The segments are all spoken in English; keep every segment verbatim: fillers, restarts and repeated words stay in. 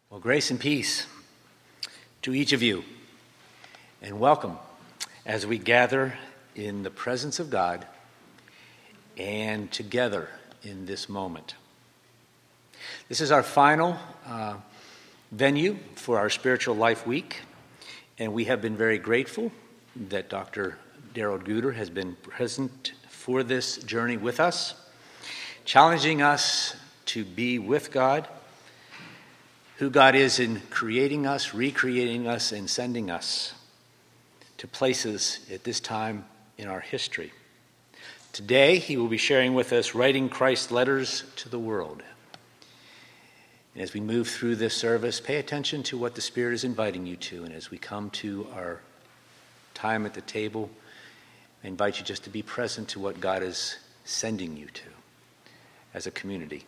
Well, grace and peace to each of you, and welcome as we gather in the presence of God and together in this moment. This is our final uh, venue for our Spiritual Life Week, and we have been very grateful that Doctor Daryl Guder has been present for this journey with us, challenging us to be with God, who God is in creating us, recreating us, and sending us to places at this time in our history. Today, he will be sharing with us Writing Christ's Letters to the World. And as we move through this service, pay attention to what the Spirit is inviting you to. And as we come to our time at the table, I invite you just to be present to what God is sending you to as a community.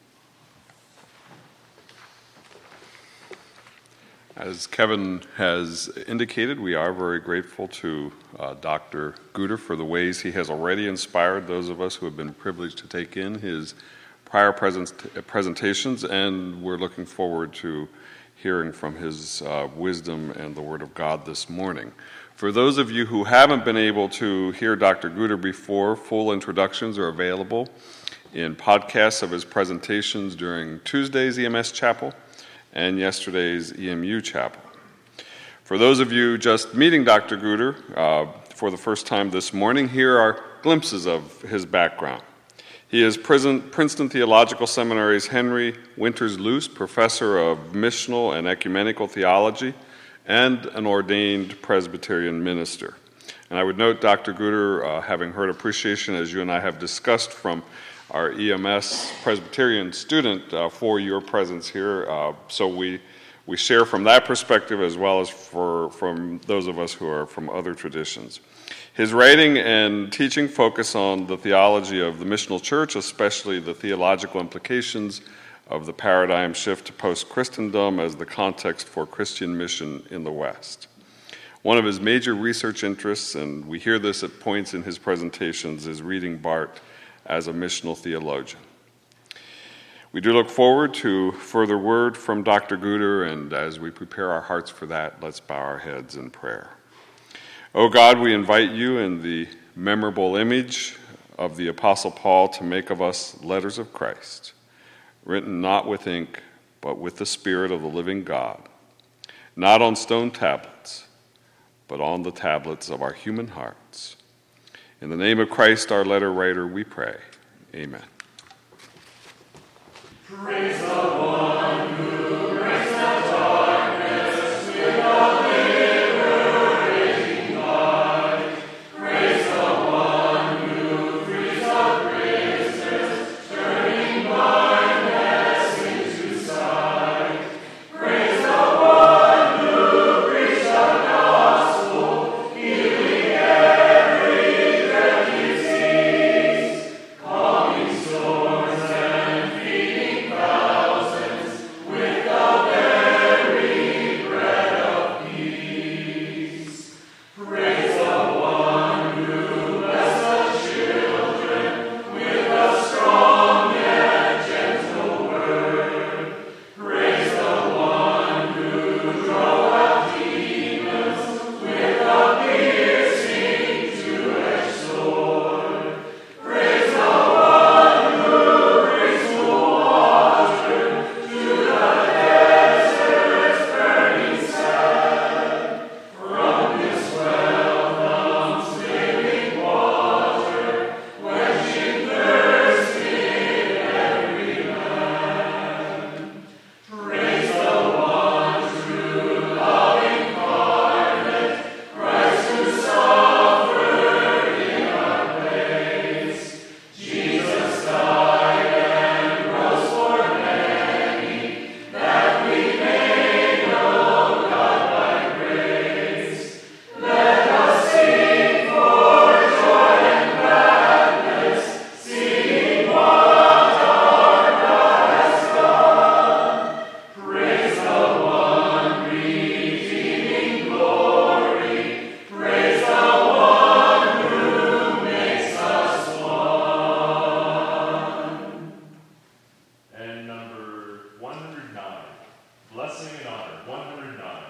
As Kevin has indicated, we are very grateful to uh, Doctor Guder for the ways he has already inspired those of us who have been privileged to take in his prior present, presentations, and we're looking forward to hearing from his uh, wisdom and the Word of God this morning. For those of you who haven't been able to hear Doctor Guder before, full introductions are available in podcasts of his presentations during Tuesday's E M S Chapel and yesterday's E M U Chapel. For those of you just meeting Doctor Guder uh, for the first time this morning, here are glimpses of his background. He is Princeton Theological Seminary's Henry Winters Luce Professor of Missional and Ecumenical Theology and an ordained Presbyterian minister. And I would note, Doctor Guder, uh, having heard appreciation, as you and I have discussed, from our E M S Presbyterian student uh, for your presence here. Uh, so we we share from that perspective as well as for from those of us who are from other traditions. His writing and teaching focus on the theology of the missional church, especially the theological implications of the paradigm shift to post-Christendom as the context for Christian mission in the West. One of his major research interests, and we hear this at points in his presentations, is reading Barth as a missional theologian. We do look forward to further word from Doctor Guder, and as we prepare our hearts for that, let's bow our heads in prayer. O God, we invite you in the memorable image of the Apostle Paul to make of us letters of Christ, written not with ink, but with the Spirit of the living God, not on stone tablets, but on the tablets of our human hearts. In the name of Christ, our letter writer, we pray. Amen. Praise the one who breaks the darkness with the liberating light. Praise the one who frees the prisoners, turning blindness into sight. Praise the one who preached the gospel, healing every disease, calming storms and feeding crowds. Blessing and honor, one hundred nine.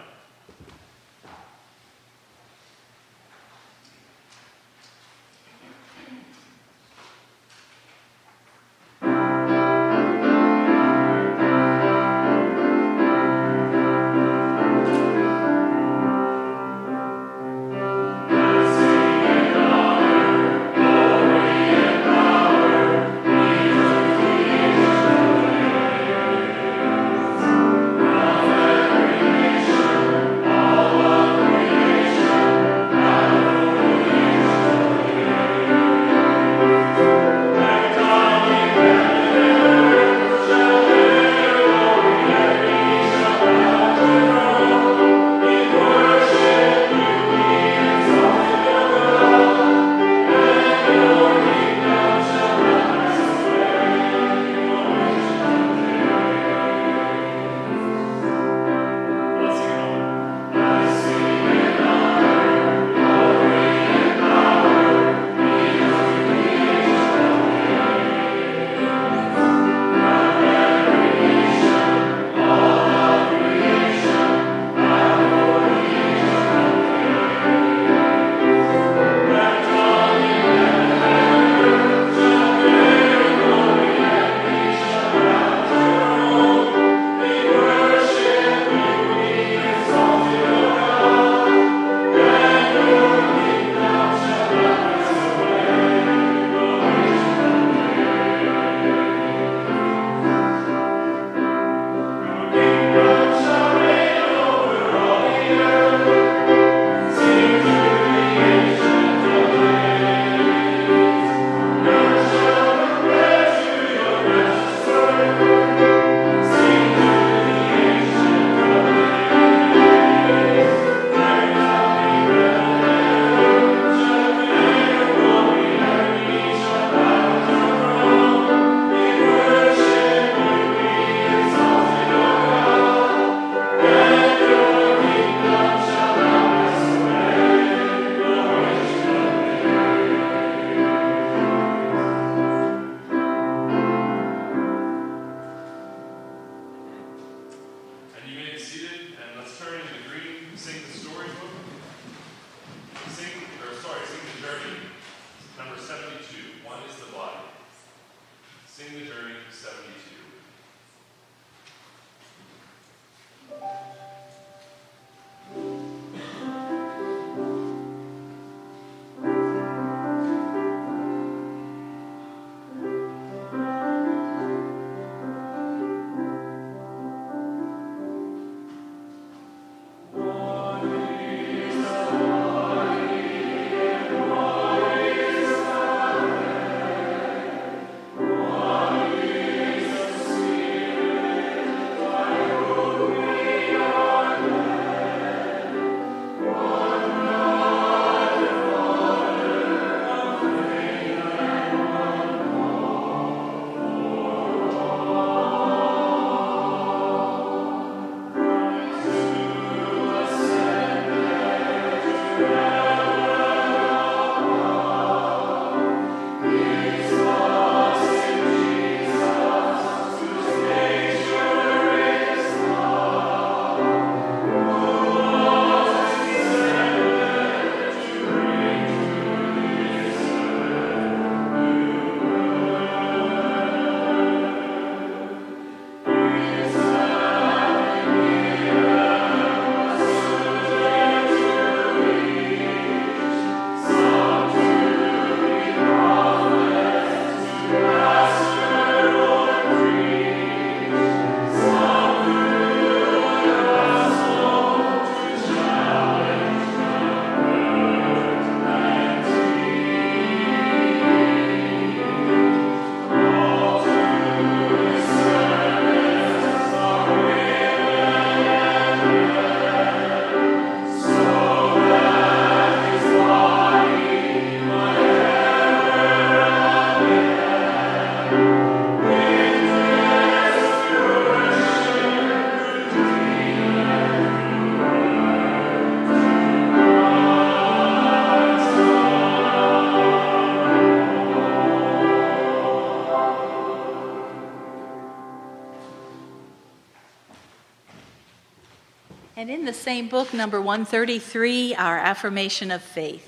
And in the same book, number one thirty-three, our affirmation of faith.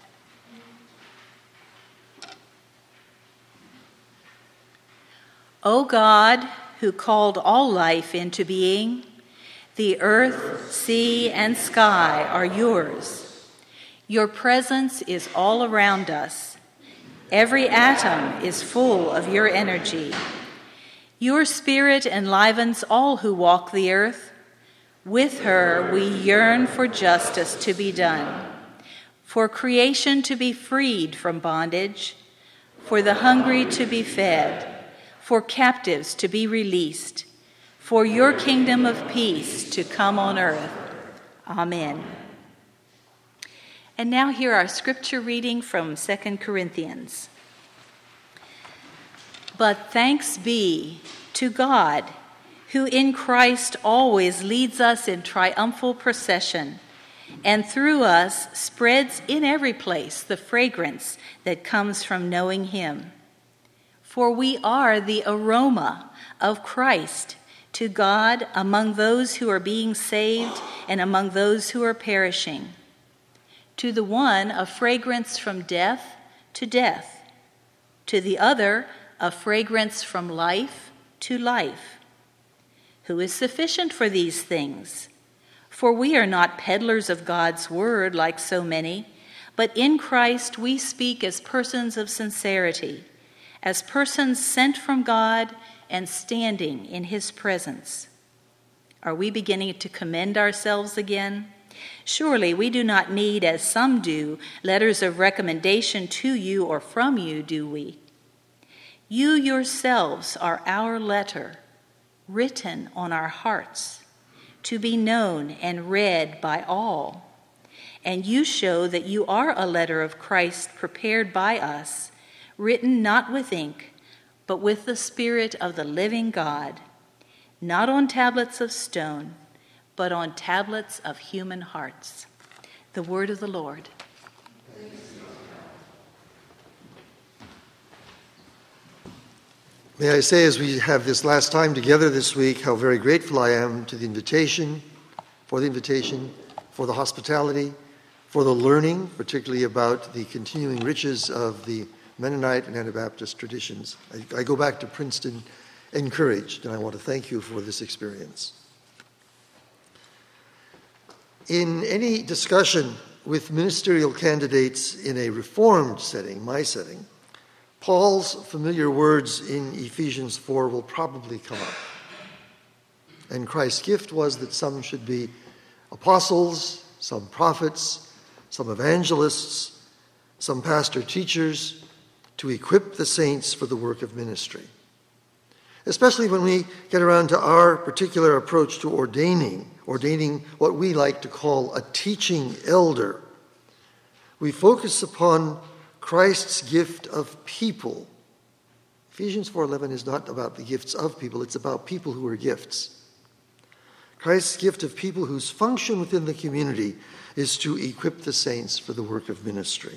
O God, who called all life into being, the earth, sea, and sky are yours. Your presence is all around us. Every atom is full of your energy. Your spirit enlivens all who walk the earth. With her, we yearn for justice to be done, for creation to be freed from bondage, for the hungry to be fed, for captives to be released, for your kingdom of peace to come on earth. Amen. And now hear our scripture reading from Second Corinthians. But thanks be to God, who in Christ always leads us in triumphal procession, and through us spreads in every place the fragrance that comes from knowing him. For we are the aroma of Christ to God among those who are being saved and among those who are perishing. To the one, a fragrance from death to death. To the other, a fragrance from life to life. Who is sufficient for these things? For we are not peddlers of God's word like so many, but in Christ we speak as persons of sincerity, as persons sent from God and standing in his presence. Are we beginning to commend ourselves again? Surely we do not need, as some do, letters of recommendation to you or from you, do we? You yourselves are our letter, written on our hearts, to be known and read by all. And you show that you are a letter of Christ prepared by us, written not with ink, but with the Spirit of the living God, not on tablets of stone, but on tablets of human hearts. The word of the Lord. May I say, as we have this last time together this week, how very grateful I am to the invitation, for the invitation, for the hospitality, for the learning, particularly about the continuing riches of the Mennonite and Anabaptist traditions. I, I go back to Princeton encouraged, and I want to thank you for this experience. In any discussion with ministerial candidates in a reformed setting, my setting, Paul's familiar words in Ephesians four will probably come up. And Christ's gift was that some should be apostles, some prophets, some evangelists, some pastor-teachers, to equip the saints for the work of ministry. Especially when we get around to our particular approach to ordaining, ordaining what we like to call a teaching elder. We focus upon Christ's gift of people. Ephesians four eleven is not about the gifts of people, it's about people who are gifts. Christ's gift of people whose function within the community is to equip the saints for the work of ministry.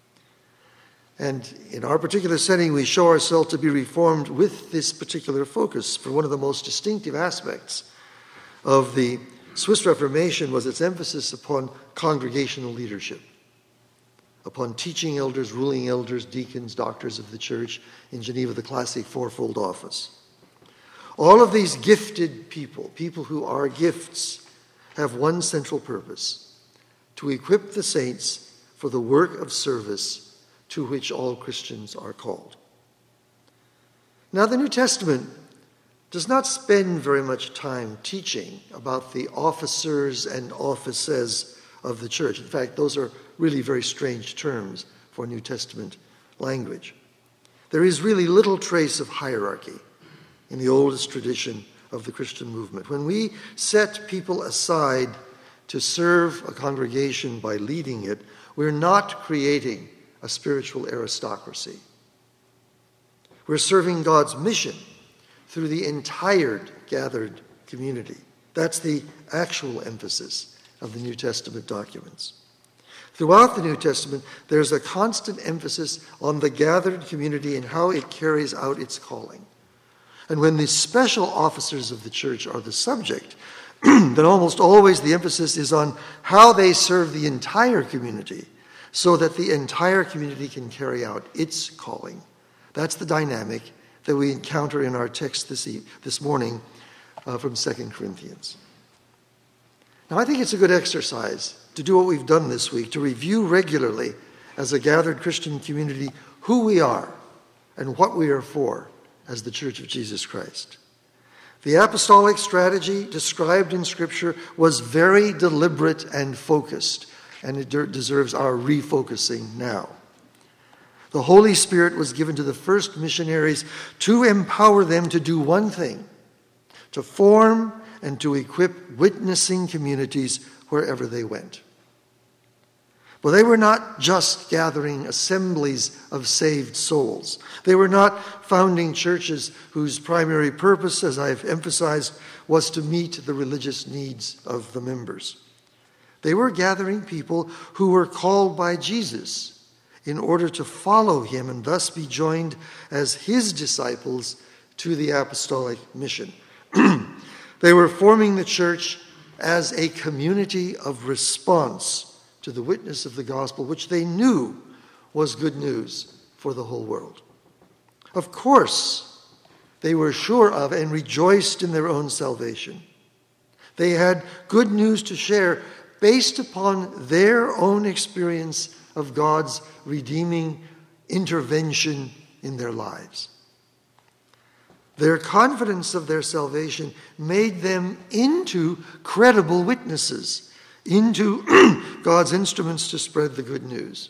And in our particular setting, we show ourselves to be reformed with this particular focus. For one of the most distinctive aspects of the Swiss Reformation was its emphasis upon congregational leadership, upon teaching elders, ruling elders, deacons, doctors of the church, in Geneva, the classic fourfold office. All of these gifted people, people who are gifts, have one central purpose: to equip the saints for the work of service to which all Christians are called. Now, the New Testament does not spend very much time teaching about the officers and offices of the church. In fact, those are really very strange terms for New Testament language. There is really little trace of hierarchy in the oldest tradition of the Christian movement. When we set people aside to serve a congregation by leading it, we're not creating a spiritual aristocracy. We're serving God's mission through the entire gathered community. That's the actual emphasis of the New Testament documents. Throughout the New Testament, there's a constant emphasis on the gathered community and how it carries out its calling. And when the special officers of the church are the subject, then almost always the emphasis is on how they serve the entire community so that the entire community can carry out its calling. That's the dynamic that we encounter in our text this, e- this morning uh, from Second Corinthians. Now, I think it's a good exercise to do what we've done this week, to review regularly as a gathered Christian community who we are and what we are for as the Church of Jesus Christ. The apostolic strategy described in Scripture was very deliberate and focused, and it de- deserves our refocusing now. The Holy Spirit was given to the first missionaries to empower them to do one thing: to form and to equip witnessing communities wherever they went. But they were not just gathering assemblies of saved souls. They were not founding churches whose primary purpose, as I've emphasized, was to meet the religious needs of the members. They were gathering people who were called by Jesus in order to follow him and thus be joined as his disciples to the apostolic mission. They were forming the church as a community of response to the witness of the gospel, which they knew was good news for the whole world. Of course, they were sure of and rejoiced in their own salvation. They had good news to share based upon their own experience of God's redeeming intervention in their lives. Their confidence of their salvation made them into credible witnesses, into God's instruments to spread the good news.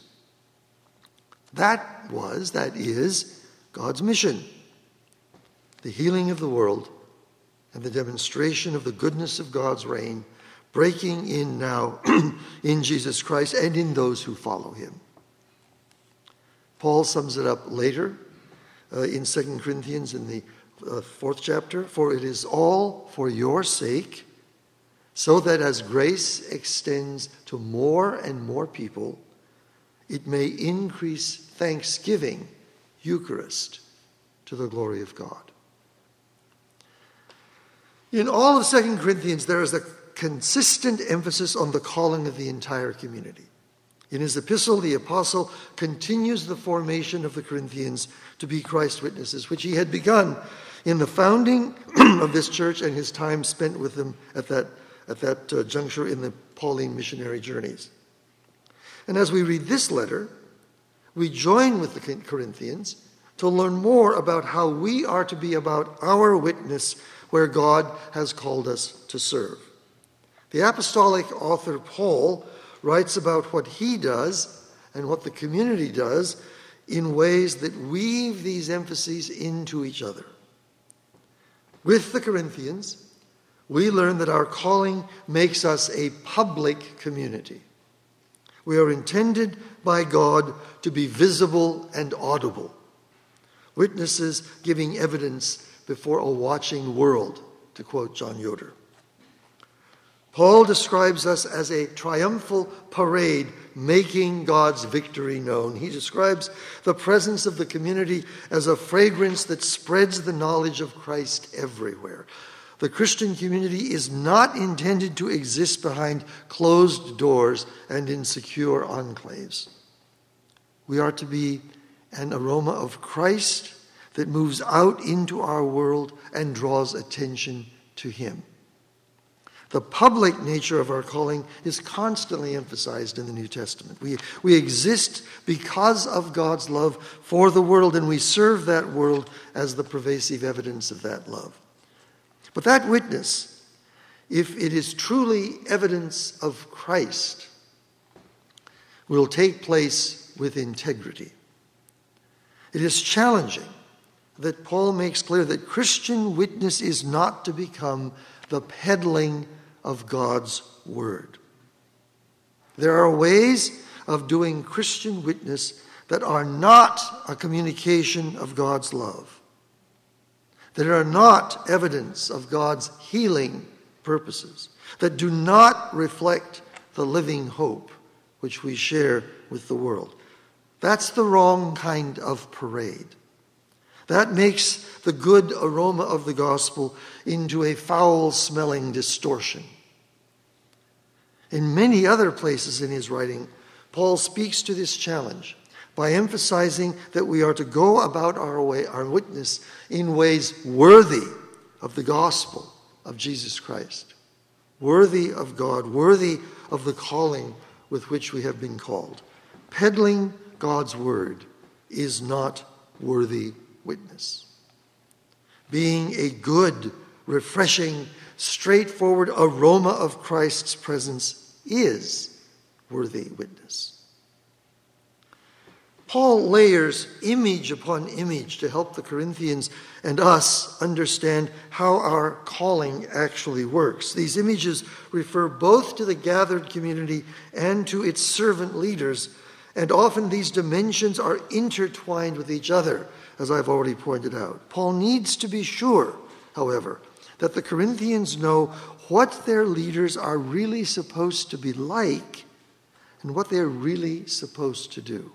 That was, that is, God's mission: the healing of the world and the demonstration of the goodness of God's reign, breaking in now in Jesus Christ and in those who follow him. Paul sums it up later uh, in Second Corinthians in the uh, fourth chapter: "For it is all for your sake, so that as grace extends to more and more people, it may increase thanksgiving, Eucharist, to the glory of God." In all of Second Corinthians, there is a consistent emphasis on the calling of the entire community. In his epistle, the apostle continues the formation of the Corinthians to be Christ's witnesses, which he had begun in the founding of this church and his time spent with them at that at that uh, juncture in the Pauline missionary journeys. And as we read this letter, we join with the Corinthians to learn more about how we are to be about our witness where God has called us to serve. The apostolic author Paul writes about what he does and what the community does in ways that weave these emphases into each other. With the Corinthians, we learn that our calling makes us a public community. We are intended by God to be visible and audible, witnesses giving evidence before a watching world, to quote John Yoder. Paul describes us as a triumphal parade making God's victory known. He describes the presence of the community as a fragrance that spreads the knowledge of Christ everywhere. The Christian community is not intended to exist behind closed doors and in secure enclaves. We are to be an aroma of Christ that moves out into our world and draws attention to him. The public nature of our calling is constantly emphasized in the New Testament. We, we exist because of God's love for the world, and we serve that world as the pervasive evidence of that love. But that witness, if it is truly evidence of Christ, will take place with integrity. It is challenging that Paul makes clear that Christian witness is not to become the peddling of God's word. There are ways of doing Christian witness that are not a communication of God's love, that are not evidence of God's healing purposes, that do not reflect the living hope which we share with the world. That's the wrong kind of parade. That makes the good aroma of the gospel into a foul-smelling distortion. In many other places in his writing, Paul speaks to this challenge by emphasizing that we are to go about our way, our witness in ways worthy of the gospel of Jesus Christ, worthy of God, worthy of the calling with which we have been called. Peddling God's word is not worthy witness. Being a good, refreshing, straightforward aroma of Christ's presence is worthy witness. Paul layers image upon image to help the Corinthians and us understand how our calling actually works. These images refer both to the gathered community and to its servant leaders, and often these dimensions are intertwined with each other, as I've already pointed out. Paul needs to be sure, however, that the Corinthians know what their leaders are really supposed to be like and what they're really supposed to do.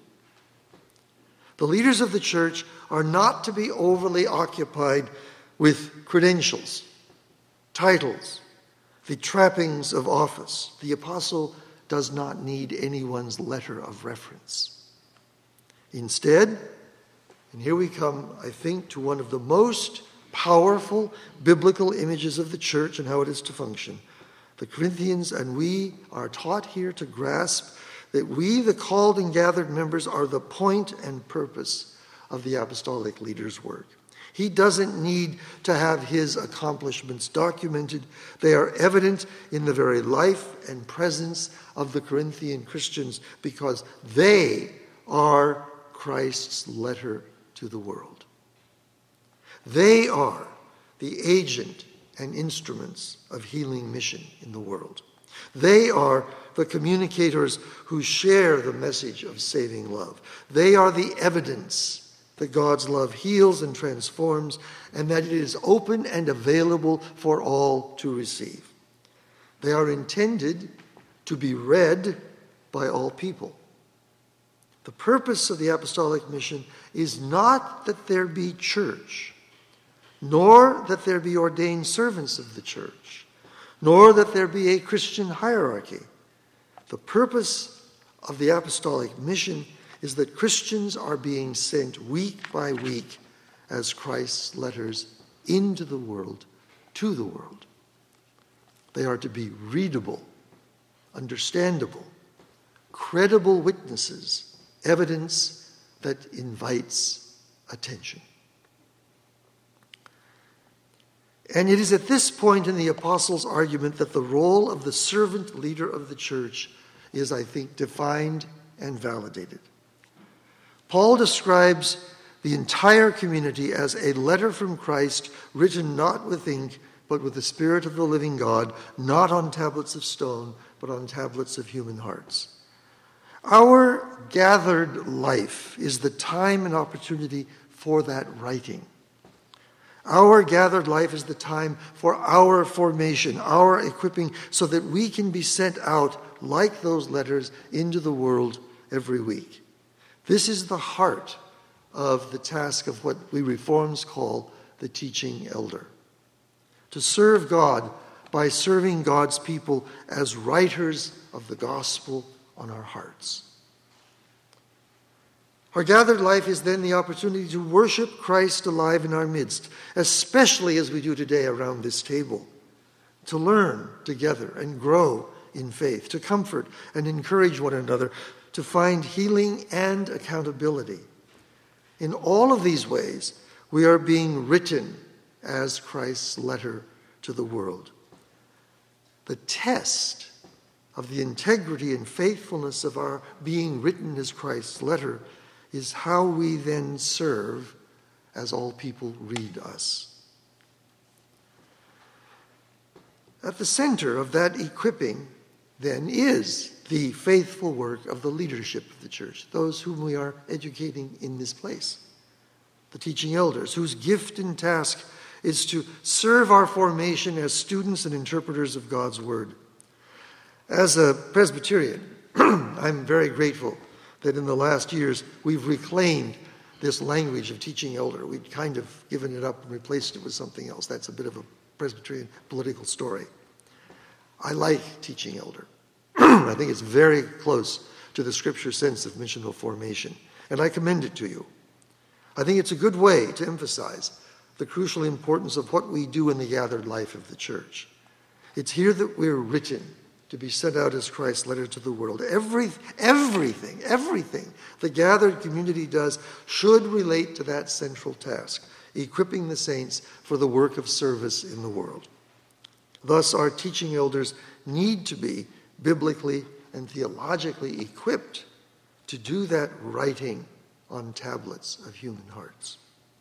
The leaders of the church are not to be overly occupied with credentials, titles, the trappings of office. The apostle does not need anyone's letter of reference. Instead, and here we come, I think, to one of the most powerful biblical images of the church and how it is to function. The Corinthians and we are taught here to grasp that we, the called and gathered members, are the point and purpose of the apostolic leader's work. He doesn't need to have his accomplishments documented. They are evident in the very life and presence of the Corinthian Christians because they are Christ's letter to the world. They are the agent and instruments of healing mission in the world. They are the communicators who share the message of saving love. They are the evidence that God's love heals and transforms, and that it is open and available for all to receive. They are intended to be read by all people. The purpose of the apostolic mission is not that there be church, nor that there be ordained servants of the church, nor that there be a Christian hierarchy. The purpose of the apostolic mission is that Christians are being sent week by week as Christ's letters into the world, to the world. They are to be readable, understandable, credible witnesses, evidence that invites attention. And it is at this point in the apostles' argument that the role of the servant leader of the church is, I think, defined and validated. Paul describes the entire community as a letter from Christ written not with ink, but with the Spirit of the living God, not on tablets of stone, but on tablets of human hearts. Our gathered life is the time and opportunity for that writing. Our gathered life is the time for our formation, our equipping, so that we can be sent out like those letters into the world every week. This is the heart of the task of what we Reforms call the teaching elder. To serve God by serving God's people as writers of the gospel on our hearts. Our gathered life is then the opportunity to worship Christ alive in our midst, especially as we do today around this table, to learn together and grow in faith, to comfort and encourage one another, to find healing and accountability. In all of these ways, we are being written as Christ's letter to the world. The test of the integrity and faithfulness of our being written as Christ's letter is how we then serve as all people read us. At the center of that equipping, then, is the faithful work of the leadership of the church, those whom we are educating in this place, the teaching elders, whose gift and task is to serve our formation as students and interpreters of God's word. As a Presbyterian, I'm very grateful that in the last years we've reclaimed this language of teaching elder. We'd kind of given it up and replaced it with something else. That's a bit of a Presbyterian political story. I like teaching elder. I think it's very close to the scripture sense of missional formation, and I commend it to you. I think it's a good way to emphasize the crucial importance of what we do in the gathered life of the church. It's here that we're written to be sent out as Christ's letter to the world. Every, everything, everything the gathered community does should relate to that central task, equipping the saints for the work of service in the world. Thus, our teaching elders need to be biblically and theologically equipped to do that writing on tablets of human hearts.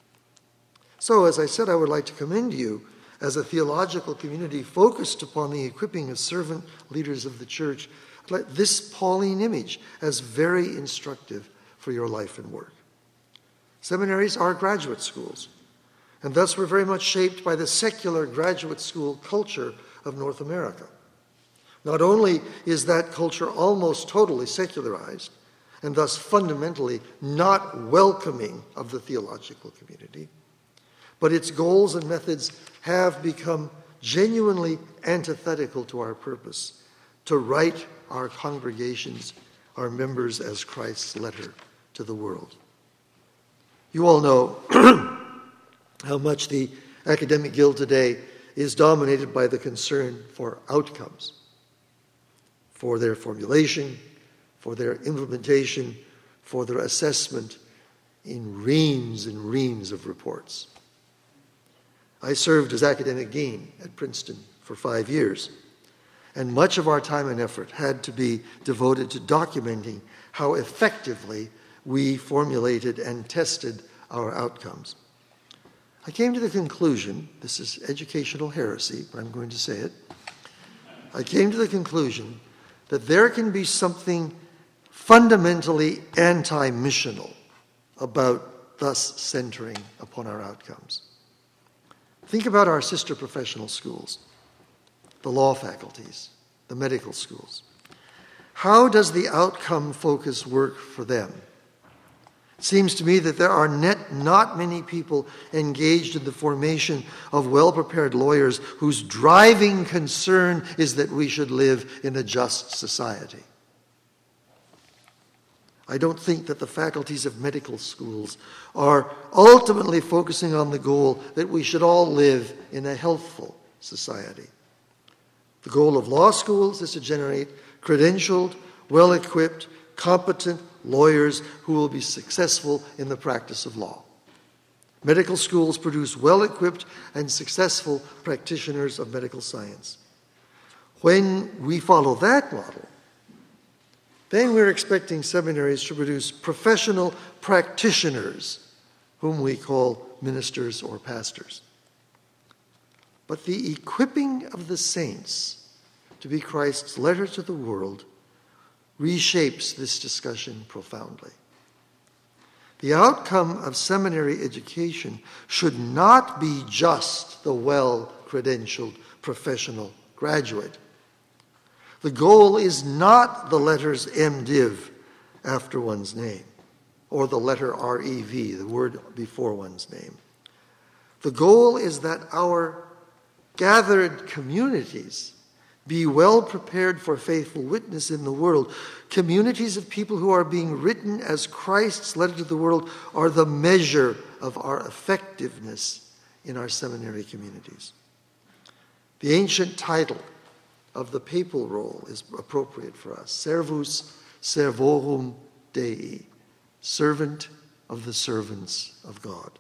So, as I said, I would like to commend you as a theological community focused upon the equipping of servant leaders of the church. This Pauline image as very instructive for your life and work. Seminaries are graduate schools, and thus we're very much shaped by the secular graduate school culture of North America. Not only is that culture almost totally secularized, and thus fundamentally not welcoming of the theological community, but its goals and methods have become genuinely antithetical to our purpose, to write our congregations, our members as Christ's letter to the world. You all know how much the academic guild today is dominated by the concern for outcomes, for their formulation, for their implementation, for their assessment in reams and reams of reports. I served as academic dean at Princeton for five years, and much of our time and effort had to be devoted to documenting how effectively we formulated and tested our outcomes. I came to the conclusion, this is educational heresy, but I'm going to say it. I came to the conclusion that there can be something fundamentally anti-missional about thus centering upon our outcomes. Think about our sister professional schools, the law faculties, the medical schools. How does the outcome focus work for them? It seems to me that there are net not many people engaged in the formation of well-prepared lawyers whose driving concern is that we should live in a just society. I don't think that the faculties of medical schools are ultimately focusing on the goal that we should all live in a healthful society. The goal of law schools is to generate credentialed, well-equipped, competent lawyers who will be successful in the practice of law. Medical schools produce well-equipped and successful practitioners of medical science. When we follow that model, then we're expecting seminaries to produce professional practitioners, whom we call ministers or pastors. But the equipping of the saints to be Christ's letter to the world reshapes this discussion profoundly. The outcome of seminary education should not be just the well-credentialed professional graduate. The goal is not the letters M Div after one's name, or the letter R E V, the word before one's name. The goal is that our gathered communities be well prepared for faithful witness in the world. Communities of people who are being written as Christ's letter to the world are the measure of our effectiveness in our seminary communities. The ancient title of the papal role is appropriate for us. Servus servorum Dei, servant of the servants of God.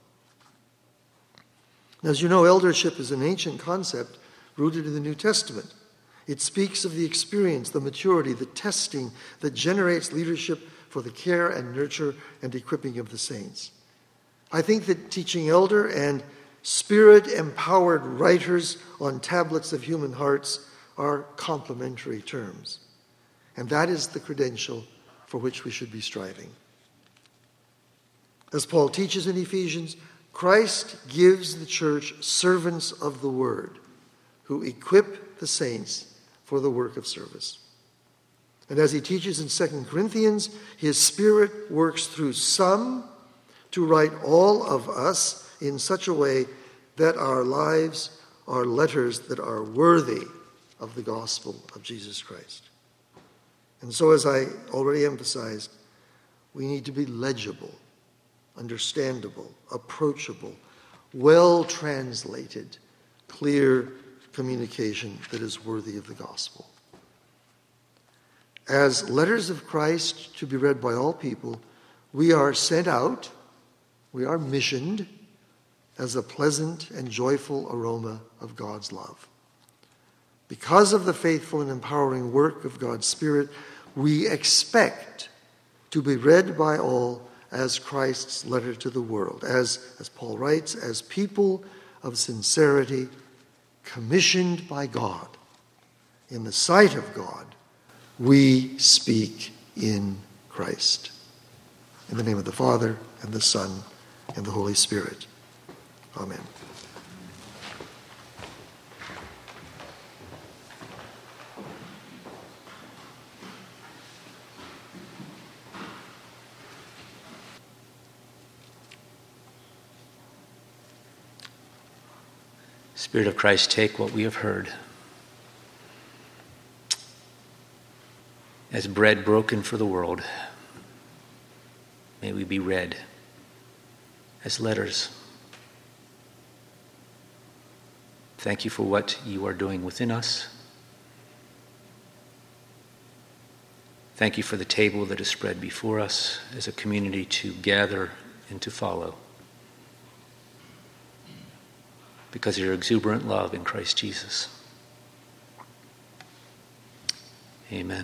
Now, as you know, eldership is an ancient concept rooted in the New Testament. It speaks of the experience, the maturity, the testing that generates leadership for the care and nurture and equipping of the saints. I think that teaching elder and spirit-empowered writers on tablets of human hearts are complementary terms. And that is the credential for which we should be striving. As Paul teaches in Ephesians, Christ gives the church servants of the word who equip the saints for the work of service. And as he teaches in Second Corinthians, his Spirit works through some to write all of us in such a way that our lives are letters that are worthy of the gospel of Jesus Christ. And so, as I already emphasized, we need to be legible, understandable, approachable, well translated, clear communication that is worthy of the gospel. As letters of Christ to be read by all people, we are sent out, we are missioned as a pleasant and joyful aroma of God's love. Because of the faithful and empowering work of God's Spirit, we expect to be read by all as Christ's letter to the world, as, as Paul writes, as people of sincerity, commissioned by God. In the sight of God, we speak in Christ. In the name of the Father, and the Son, and the Holy Spirit. Amen. Spirit of Christ, take what we have heard as bread broken for the world. May we be read as letters. Thank you for what you are doing within us. Thank you for the table that is spread before us as a community to gather and to follow. Because of your exuberant love in Christ Jesus. Amen.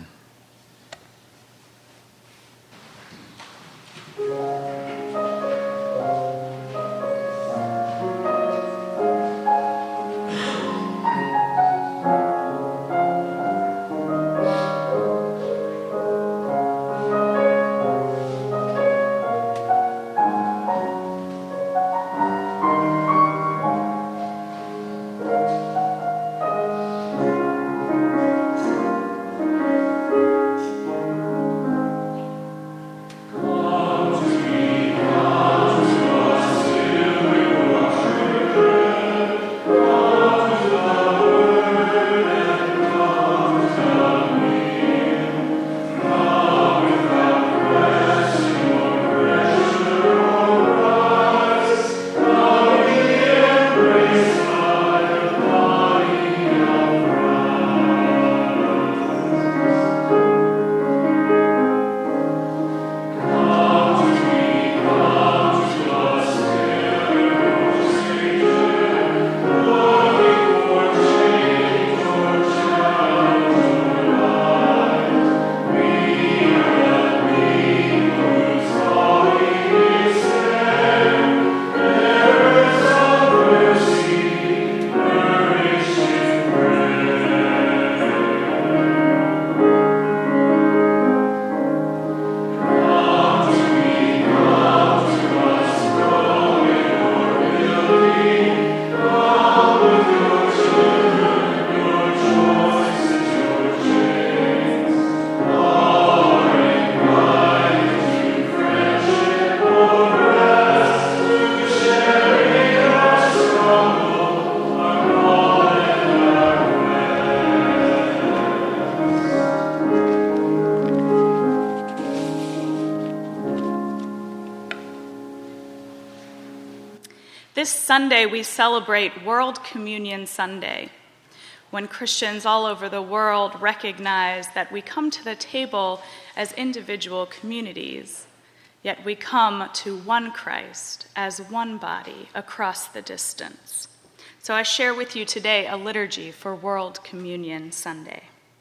This Sunday, we celebrate World Communion Sunday, when Christians all over the world recognize that we come to the table as individual communities, yet we come to one Christ as one body across the distance. So I share with you today a liturgy for World Communion Sunday.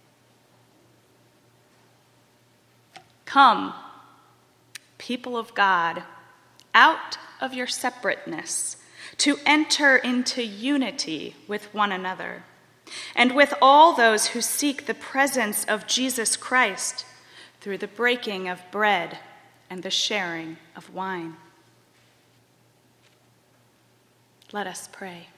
Come, people of God, out of your separateness, to enter into unity with one another, and with all those who seek the presence of Jesus Christ through the breaking of bread and the sharing of wine. Let us pray.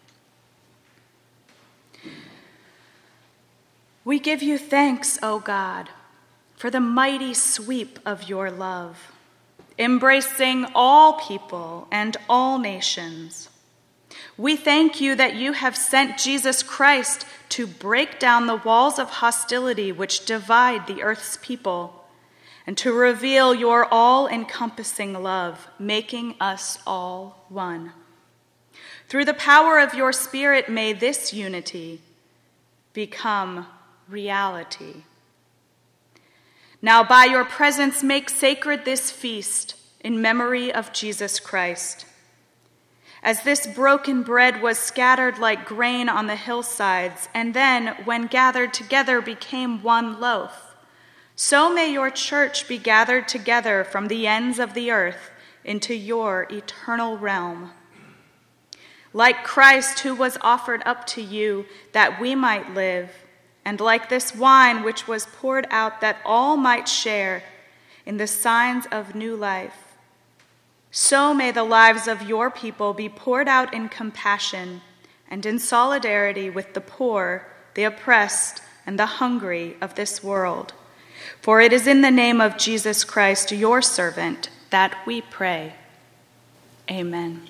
We give you thanks, O God, for the mighty sweep of your love. embracing all people and all nations. We thank you that you have sent Jesus Christ to break down the walls of hostility which divide the earth's people, and to reveal your all-encompassing love, making us all one. Through the power of your Spirit, may this unity become reality. Now, by your presence, make sacred this feast in memory of Jesus Christ. As this broken bread was scattered like grain on the hillsides, and then, when gathered together, became one loaf, so may your church be gathered together from the ends of the earth into your eternal realm. Like Christ, who was offered up to you that we might live, and like this wine which was poured out that all might share in the signs of new life, so may the lives of your people be poured out in compassion and in solidarity with the poor, the oppressed, and the hungry of this world. For it is in the name of Jesus Christ, your servant, that we pray. Amen.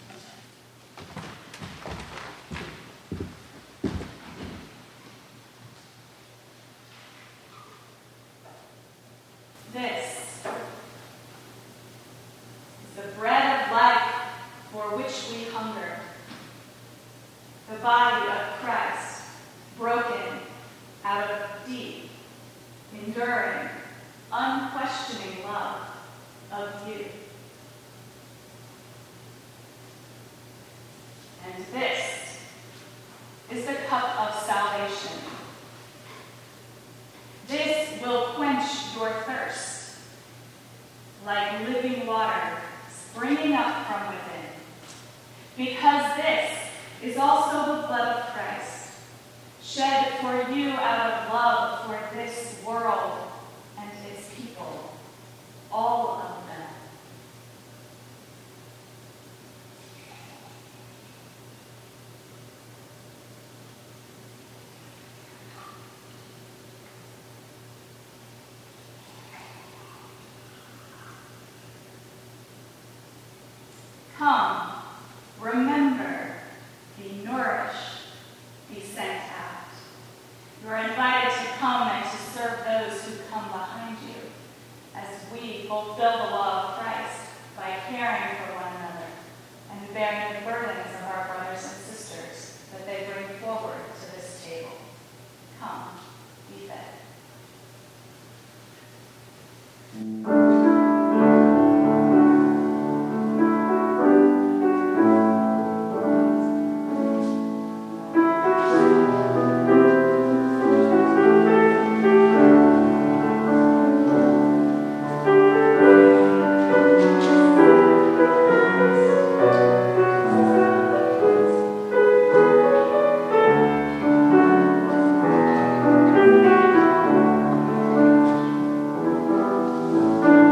This is the bread of life for which we hunger, the body of Christ, broken out of deep, enduring, unquestioning love of you. And this is the cup of salvation. This will quench your thirst, like living water springing up from within, because this is also the blood of Christ, shed for you out of love for this world and its people, all of them. Come, remember, be nourished, be sent out. You are invited to come and to serve those who come behind you as we fulfill the law of Christ by caring for one another and bearing the burdens of our brothers and sisters that they bring forward to this table. Come, be fed. Thank you.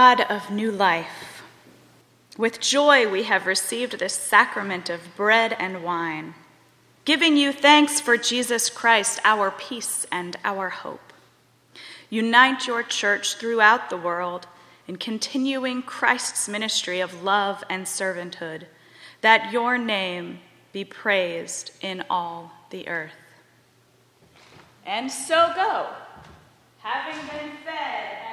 God of new life, with joy we have received this sacrament of bread and wine, giving you thanks for Jesus Christ, our peace and our hope. Unite your church throughout the world in continuing Christ's ministry of love and servanthood, that your name be praised in all the earth. And so go, having been fed